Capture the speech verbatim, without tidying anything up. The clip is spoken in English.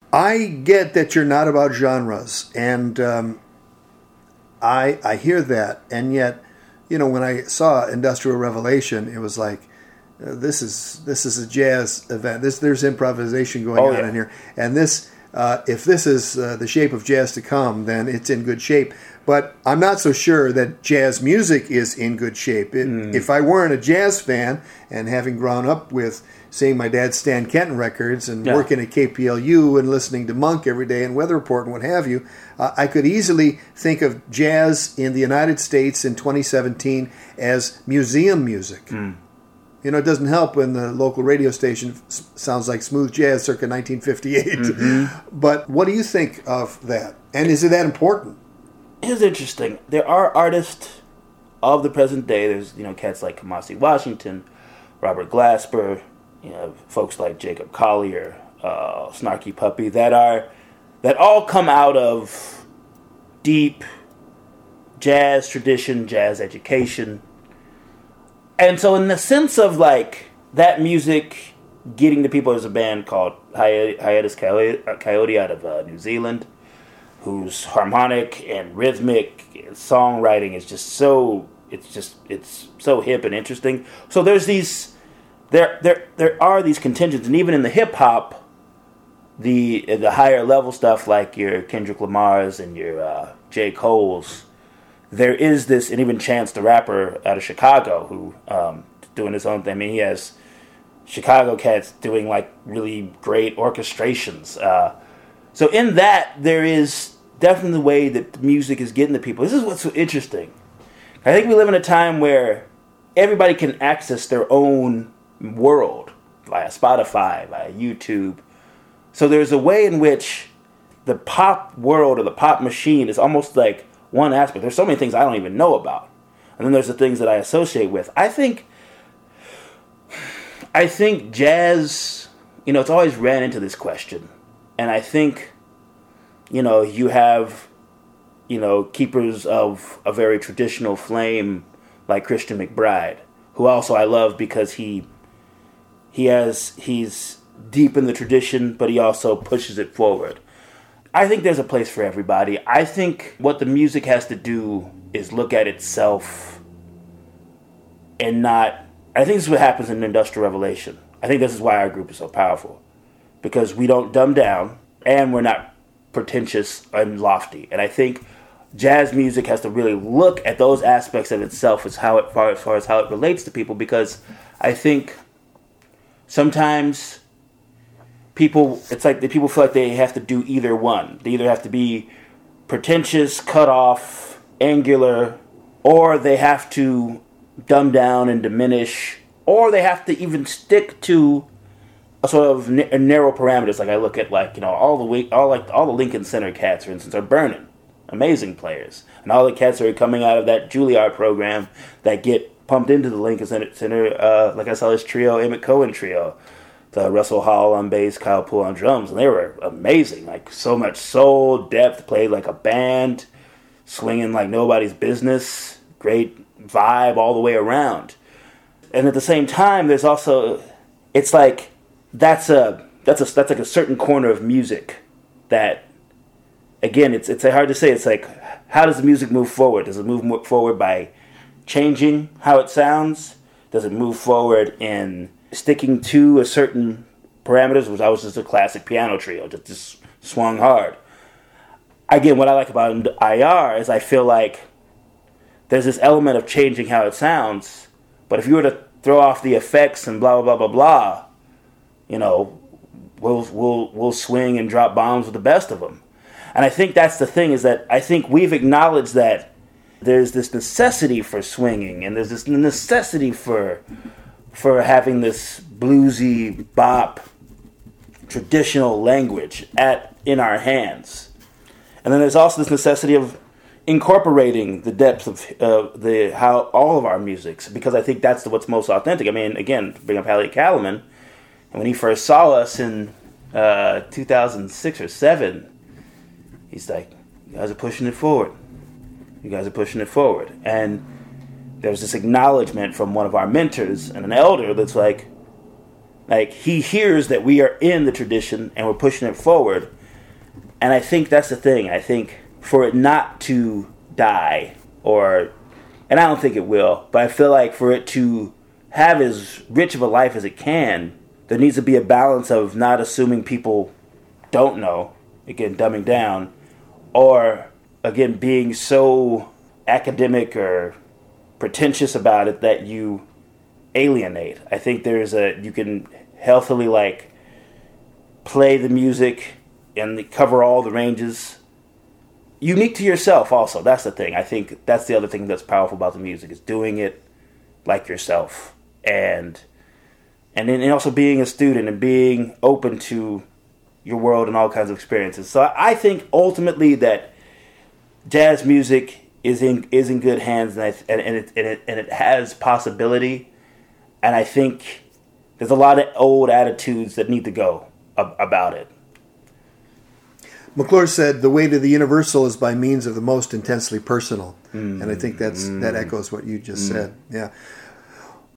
I get that you're not about genres, and um, I I hear that, and yet, you know, when I saw Industrial Revelation, it was like, uh, this is this is a jazz event. This there's improvisation going oh, on yeah. in here, and this uh, if this is uh, the shape of jazz to come, then it's in good shape. But I'm not so sure that jazz music is in good shape. It, mm. If I weren't a jazz fan, and having grown up with, say, my dad's Stan Kenton records and yeah. working at K P L U and listening to Monk every day and Weather Report and what have you, uh, I could easily think of jazz in the United States in twenty seventeen as museum music. Mm. You know, it doesn't help when the local radio station s- sounds like smooth jazz circa nineteen fifty-eight. Mm-hmm. But what do you think of that? And is it that important? It's interesting. There are artists of the present day. There's, you know, cats like Kamasi Washington, Robert Glasper, you know, folks like Jacob Collier, uh, Snarky Puppy, that are that all come out of deep jazz tradition, jazz education. And so in the sense of like that music getting to people, there's a band called Hi- Hiatus Coyote out of uh, New Zealand, whose harmonic and rhythmic songwriting is just so, it's just, it's so hip and interesting. So there's these, there there there are these contingents, and even in the hip hop, the the higher level stuff like your Kendrick Lamar's and your uh, J. Cole's, there is this, and even Chance the Rapper out of Chicago, who um, doing his own thing. I mean, he has Chicago cats doing like really great orchestrations. Uh, so in that, there is definitely the way that the music is getting to people. This is what's so interesting. I think we live in a time where everybody can access their own world via Spotify, via YouTube. So there's a way in which the pop world or the pop machine is almost like one aspect. There's so many things I don't even know about. And then there's the things that I associate with. I think I think jazz, you know, it's always ran into this question. And I think, you know, you have, you know, keepers of a very traditional flame like Christian McBride, who also I love because he he has he's deep in the tradition, but he also pushes it forward. I think there's a place for everybody. I think what the music has to do is look at itself and not... I think this is what happens in Industrial Revelation. I think this is why our group is so powerful. Because we don't dumb down, and we're not pretentious and lofty. And I think jazz music has to really look at those aspects of itself as how it, far, as far as how it relates to people, because I think sometimes people, it's like the people feel like they have to do either one. They either have to be pretentious, cut off, angular, or they have to dumb down and diminish, or they have to even stick to a sort of n- narrow parameters. Like I look at, like, you know, all the week, all like all the Lincoln Center cats, for instance, are burning, amazing players, and all the cats that are coming out of that Juilliard program that get pumped into the Lincoln Center. Center uh, like I saw this trio, Emmett Cohen trio, the Russell Hall on bass, Kyle Poole on drums, and they were amazing. Like so much soul, depth, played like a band, swinging like nobody's business, great vibe all the way around. And at the same time, there's also, it's like that's a that's a that's like a certain corner of music that, again, it's it's hard to say. It's like, how does the music move forward? Does it move forward by changing how it sounds? Does it move forward in sticking to a certain parameters, which I was just a classic piano trio, just, just swung hard? Again, what I like about I R is I feel like there's this element of changing how it sounds, but if you were to throw off the effects and blah blah blah blah blah, you know, we'll we'll we'll swing and drop bombs with the best of them. And I think that's the thing, is that I think we've acknowledged that there's this necessity for swinging, and there's this necessity for for having this bluesy bop traditional language at in our hands. And then there's also this necessity of incorporating the depth of uh, the how all of our musics, because I think that's what's most authentic. I mean, again, to bring up Elliot Callman, and when he first saw us in uh, two thousand six or seven, he's like, "You guys are pushing it forward. You guys are pushing it forward." And there was this acknowledgement from one of our mentors and an elder that's like, like he hears that we are in the tradition and we're pushing it forward, And I think that's the thing. I think for it not to die, or, and I don't think it will, but I feel like for it to have as rich of a life as it can, there needs to be a balance of not assuming people don't know, again, dumbing down, or, again, being so academic or pretentious about it that you alienate. I think there's a, you can healthily, like, play the music and cover all the ranges. Unique to yourself also, that's the thing. I think that's the other thing that's powerful about the music, is doing it like yourself. And and then and also being a student and being open to your world and all kinds of experiences. So I think ultimately that jazz music is in is in good hands, and I, and, and it and it and it has possibility. And I think there's a lot of old attitudes that need to go ab- about it. McClure said, "The way to the universal is by means of the most intensely personal," mm. and I think that's mm. that echoes what you just mm. said. Yeah.